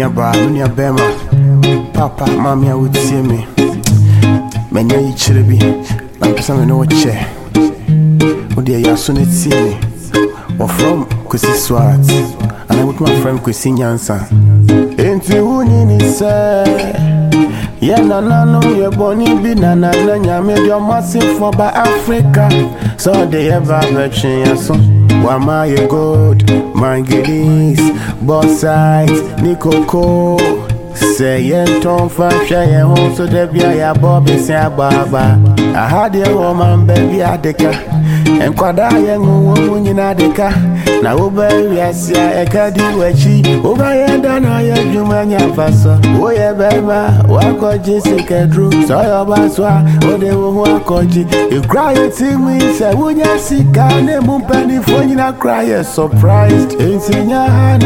Miaba, Minia Bema, Papa, Mammy, I would see me. Many chilibi, I'm person know what chair. Oh dear, you soon see me. Or from Kwesi Swat, and I with my friend Kwesi Nyansa. Ain't you winning, sir? Yeah, no, you're born in Binana, you made your massive for by Africa. So they ever virgin, yes, why my good, my goodies, both sides, Nico. Say, yen tom fashion, home so there be a Bobby San Baba. I had a woman, baby, Adeka, and Quada young woman in Adeka. Now, over yes, I can't do what she over and done. I am Jumania Faso. Oh, yeah, baby, what got Jessica Drew? So your baswa, or they will call you. You cry it to me, say, would you see Ghana Mumpany for you not cry? Surprised, it's in your hand.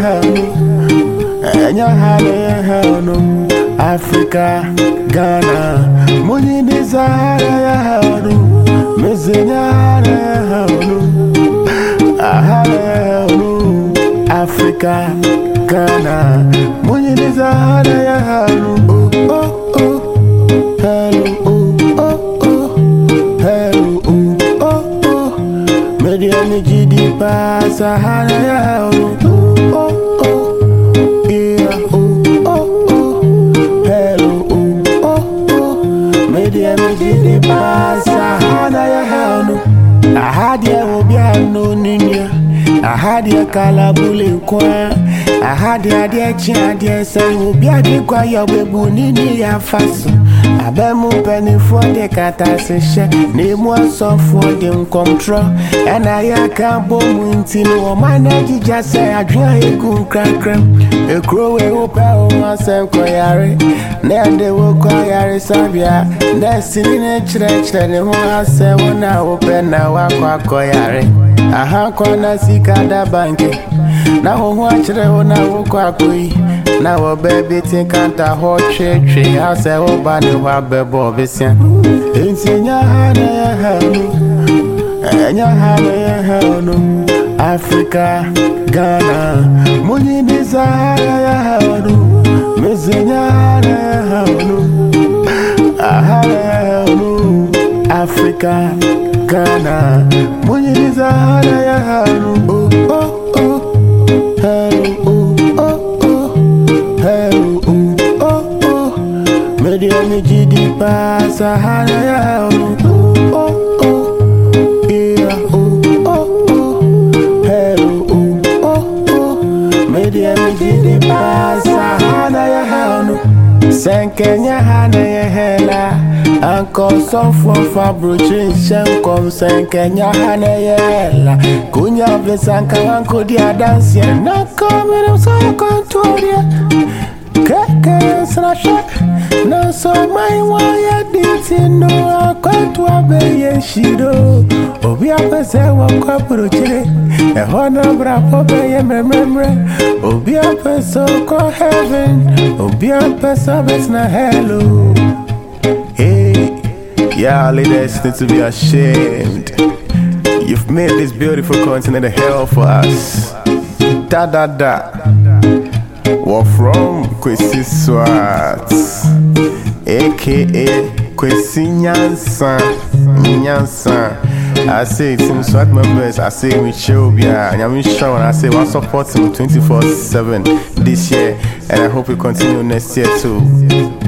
And your hand, no Africa, Ghana, money desire, missing Africa, Ghana, money desire, oh, oh, oh, hello, oh, oh, oh, hello, oh, oh, oh, medium GD pass, Sahara, oh, oh, oh. I had ya no ninya. I had ya calabule qua. I had ya dear chin, dear son, who be a big quiet baby ya fast. I bet more penny for the catasation. Name one song for them control. And I can't bomb into no man. I just say I drink a good crack. A crow will open myself, Koyari. Then they will Koyari Sabia. That's in a church that the more say when I open now, I Koyari. I have corner sick at the bank. Now, watch the one I will Quakui. Now, a baby think I'm a hot tree. I say, oh, Banny, what bebo, Vissian. It's in your hand, and your hand, Africa, Ghana, money desire, missing Africa, Ghana, money desire, oh, oh, oh, hello, oh, oh, hello, oh, oh, medium GD pass, Sahara, oh, oh, oh, yeah, oh, oh, oh, hello, oh, oh, medium GD pass, Sahara, Sankenya Hana Hela, Uncle Sofo Fabruchin Shankom Sankenya Hana Hela, Kunya Vesanka Uncle Dia Dancing, not coming so I control ya. Kaka Sasha, no so my wire didn't know I got to obey Shido. Obia Pesa walk up to Chile, a honor bravo by a memory. Obia Pesa call heaven, Obia Pesa Besna hello. Hey, yeah, ladies need to be ashamed. You've made this beautiful continent a hell for us. Da da da. We're from Kwesi Swat, aka Kwesi Nyansa. I say it's in Swat members. I say we chill, yeah. And I'm sure I say we'll support him 24/7 this year, and I hope we continue next year too.